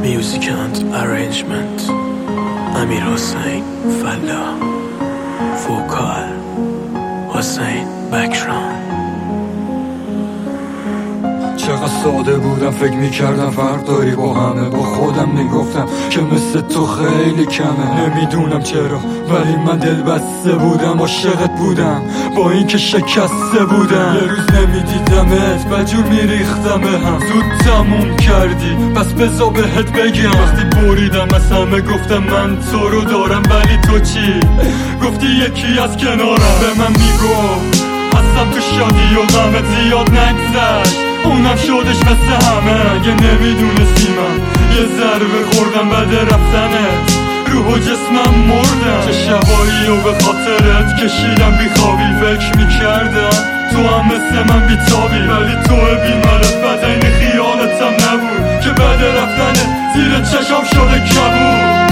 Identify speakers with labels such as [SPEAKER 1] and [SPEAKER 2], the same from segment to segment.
[SPEAKER 1] Music and arrangement Amir Hossein Fallah. Vocal Hossein Background.
[SPEAKER 2] چقدر ساده بودم، فکر میکردم فرق داری با همه. با خودم میگفتم که مثل تو خیلی کمه. نمیدونم چرا ولی من دل بسته بودم، عاشقت بودم با این که شکسته بودم. یه روز نمیدیدمت بجور میریختم به هم. زود تموم کردی پس بذار بهت بگم. وقتی بریدم از همه گفتم من تو رو دارم، ولی تو چی؟ گفتی یکی از کنارم. به من میگفت هستم تو شادی و غمت زیاد نگذشت، اونم شدش مثل همه. اگه نمیدونستی من یه ضربه خوردم بعد رفتنت، روح و جسمم مردم. چه شبایی و به خاطرت کشیدم بیخوابی. فکر میکردم تو هم مثل من بیتابی، ولی تو بی معرفت این خیالتم نبود که بعد رفتنت زیر چشم شده کبود.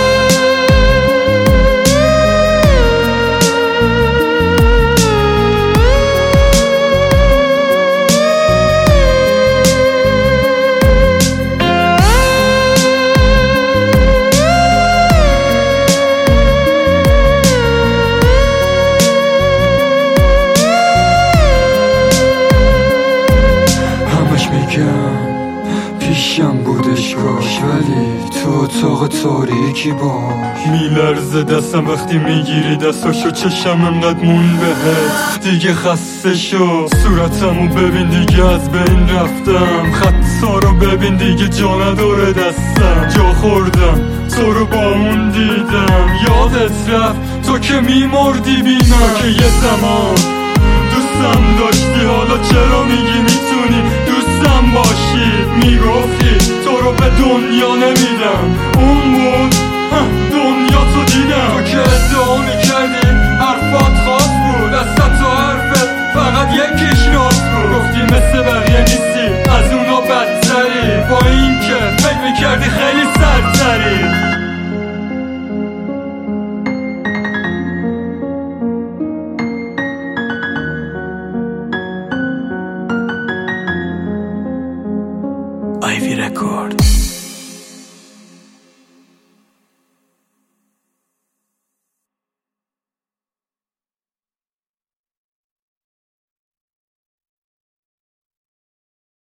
[SPEAKER 2] پیشم بودش کاش، ولی تو اتاق تاریکی باش. میلرزه دستم وقتی میگیری دستاشو، چشم انقدر مون بهت دیگه خسته شو. صورتمو ببین دیگه از بین رفتم، خطا رو ببین دیگه جا نداره دستم. جا خوردم تو رو با اون دیدم، یادت رفت تو که میمردی بینم. که یه زمان دوستم داشتی، حالا چرا میگی میتونی دوستم باشی؟ میگفتی تو رو به دنیا نمیدم، اون بود دنیا تو دیدم. تو که ادعا میکردی حرفات خاص بود، از تو حرفت فقط یک